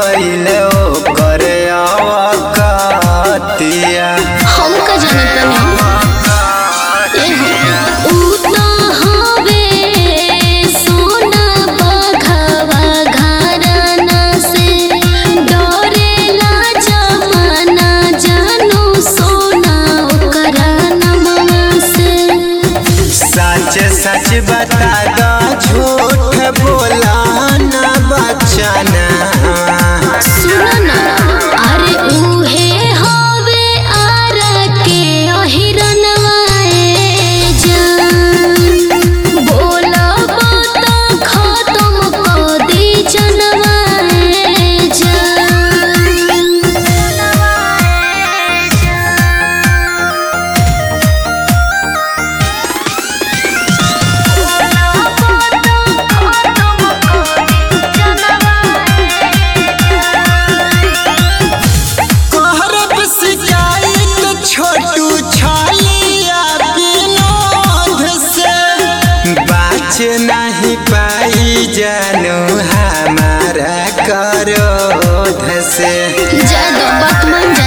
गइल ओकर अवकातिया। हम का जानता नहीं सच बता दो झूठ बोला ना बचाना। सुना ना अरे उहे हवे आरा के अहिरनवाए जान बोलब तो खत्म कर दी जनवाए जान। नहीं पाई जानू हमारा क्रोध से। जा दो बात मान